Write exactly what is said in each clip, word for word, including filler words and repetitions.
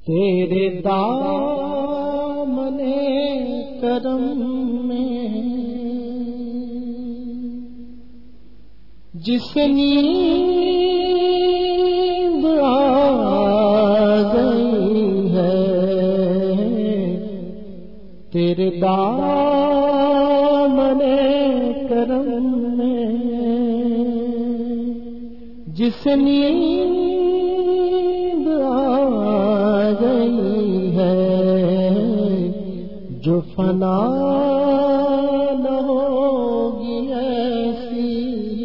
تیرے دامن کرم میں جس نیند آ گئی ہے، تیرے دامن کرم میں جس نیند آ گئی ہے، جو فنا نہ ہوگی ایسی،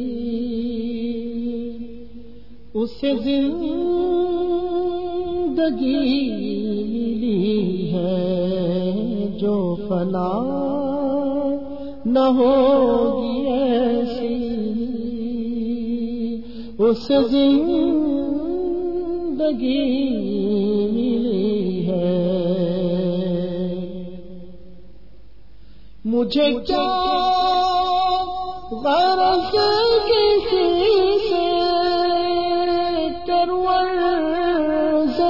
اسے زندگی ملی ہے، جو فنا نہ ہوگی ایسی، اسے زندگی ملی ہے۔ مجھے کیا غرض کسی سے کروں عرض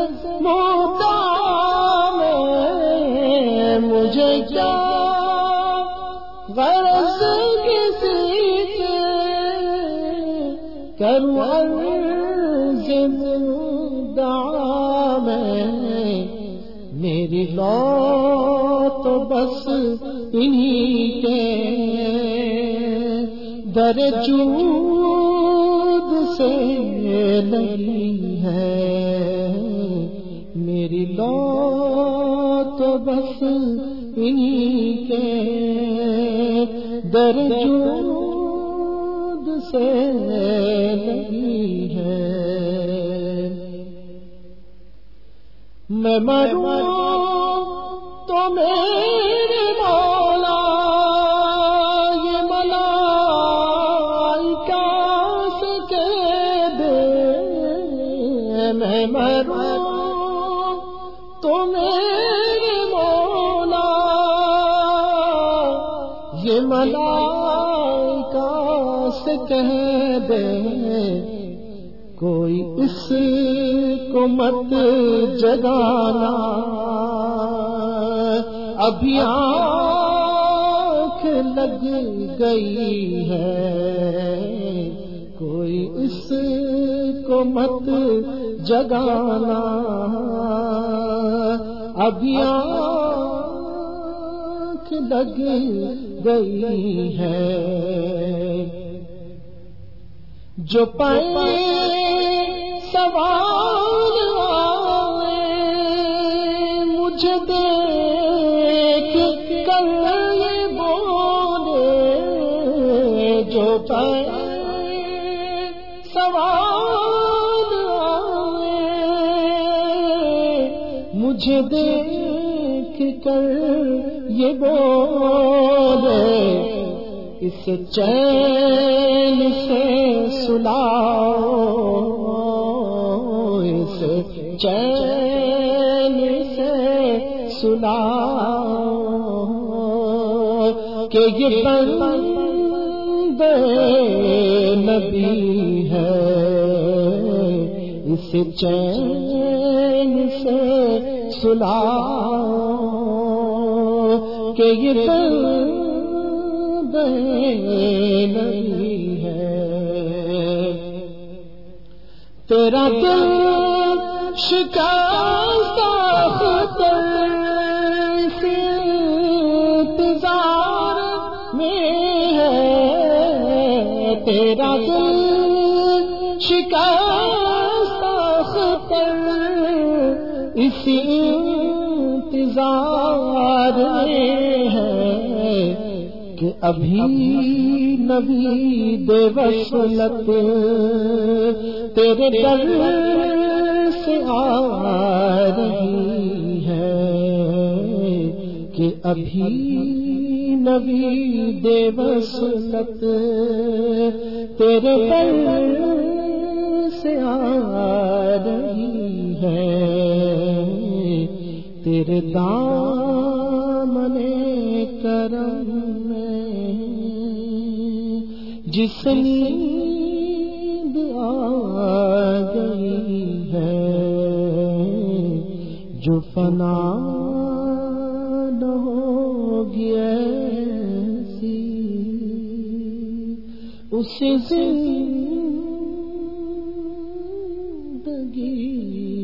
محتاج میں، مجھے کیا غرض کسی سے کروں عرض محتاج میں، میری لو تو بس انہی کے در جود سے لگی ہے، میری لو تو بس انہی کے در جود سے لگی ہے۔ میں مروں تو میرے مولا یہ ملائکہ سے کہہ دے، میں مروں تو میرے مولا یہ ملائکہ سے کہہ دے، کوئی اس کو مت جگانا، ابھی آنکھ لگ گئی ہے، کوئی اس کو مت جگانا، ابھی آنکھ لگ گئی ہے۔ جو پائے سوال آئے مجھے دیکھ کر یہ بولے، جو پائے سوال آئے مجھے دیکھ کر یہ بولے، اس چین سے سلاؤ، اس چین سے سلاؤ کہ یہ بندے نبی ہے، اس چین سے سلاؤ کہ یہ بندے نبی ہے۔ تیرا دل شکستہ اختر سے انتظار میں ہے، تیرا دل شکستہ اختر اسی انتظار میں ہے کہ ابھی نوید وصلت تیرے در سے آ رہی ہے، کہ ابھی نوید وصلت تیرے در سے آ رہی ہے، تیرے دامن کرم میں جس نیند آ گئی ہے، جو فنا نہ ہوگی ایسی اس زندگی